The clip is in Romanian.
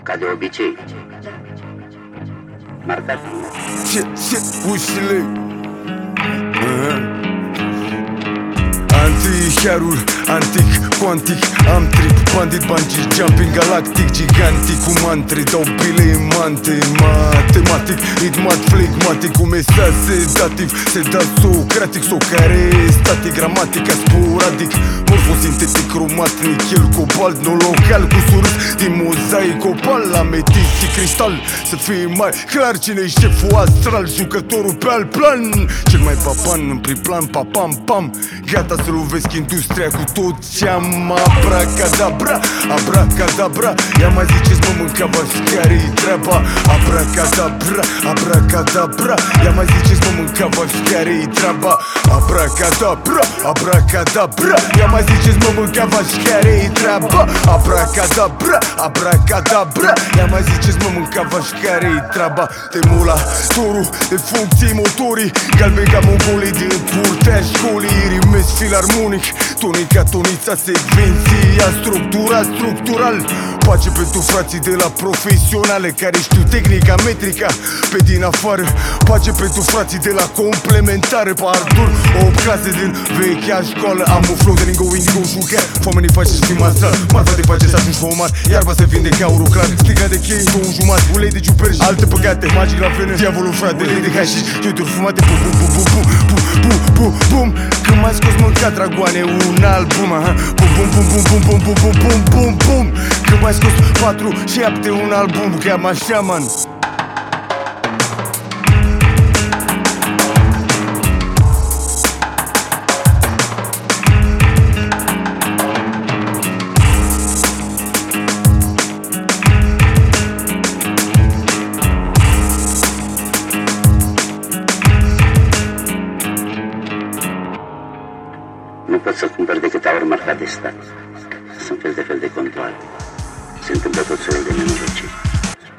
Ca de obicei. Marcat, nu? Ce ușile Anti-chiarul, antic, cuantic. Am trip, bandit, bungee, jumping, galactic, gigantic. Cu mantri, dau bile în mante. Matematic, idmat, flegmatic. Cu mesaj sedativ, sedat socratic. So care static, gramatica sporadic. Morfosintetic, cromat, nichel, cobalt. No local, cu surus din mozaic, opal, ametist și cristal. Să fie mai clar cine-i șeful astral, jucătorul pe alt plan. Cel mai papan în prim plan, papam, pam. Gata să lovesc industria cu tot ce-am. Abracadabra, abracadabra. Ia mai ziceți mă mâncava-și care-i treaba. Abracadabra, abracadabra. Ia mai ziceți mă mâncava-și care-i treaba. Abracadabra, abracadabra. Ia mai ziceți mă mâncava-și care-i treaba. Abracadabra, abracadabra. Ia mai ziceți mă mâncava-și care-i treaba. De mulatorul, de funcții motorii, galben ca mongolii din curtea școlii. Rimez filarmonic, tonica, tonița, secvenția, structura, structural. Pace pentru frații de la profesionale care știu tehnica, metrica pe din afară. Pace pentru frații de la complementare. Pardon, 8 clase din vechea școală. Am un flow de lingo, indigo, șucher. Foamenii face să fim astral, marfa te face să ajungi fomat. Iarba se vinde ca aurul clar, sticla de chei, 2 jumate. Ulei de ciuperci, alte păcate, magic la venă. Diavolul frate, lei de hașiș, iuturi fumate. Bum, bum, bum, bum, bum, bum, bum, bum. Când m-ai scos mâncat dragoane un album, aha. Bum, bum, bum, bum, bum, bum, bum, bum, bum, bum, bum. Când m-ai scos 4-7 un album, cam așa, man. Nu pot să cumpăr decât aur marcat de stat. Sunt fel de control. Se întâmplă tot soiul de nenorociri.